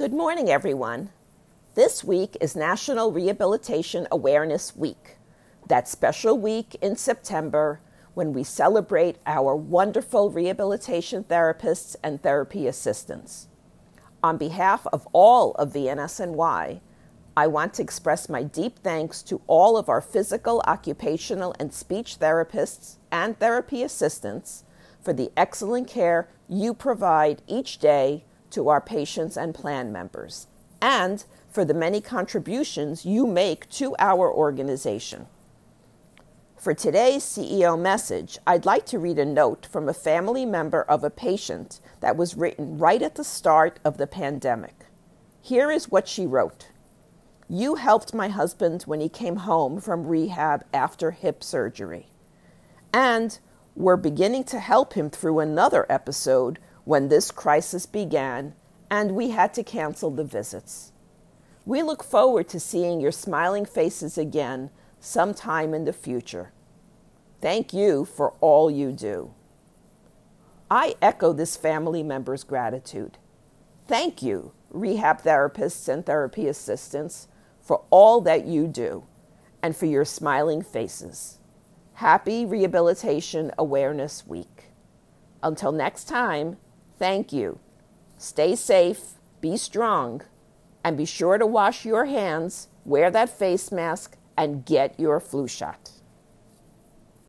Good morning, everyone. This week is National Rehabilitation Awareness Week, that special week in September when we celebrate our wonderful rehabilitation therapists and therapy assistants. On behalf of all of VNSNY, I want to express my deep thanks to all of our physical, occupational, and speech therapists and therapy assistants for the excellent care you provide each day to our patients and plan members, and for the many contributions you make to our organization. For today's CEO message, I'd like to read a note from a family member of a patient that was written right at the start of the pandemic. Here is what she wrote. "You helped my husband when he came home from rehab after hip surgery. And we're beginning to help him through another episode when this crisis began and we had to cancel the visits. We look forward to seeing your smiling faces again sometime in the future. Thank you for all you do." I echo this family member's gratitude. Thank you, rehab therapists and therapy assistants, for all that you do and for your smiling faces. Happy Rehabilitation Awareness Week. Until next time, thank you. Stay safe, be strong, and be sure to wash your hands, wear that face mask, and get your flu shot.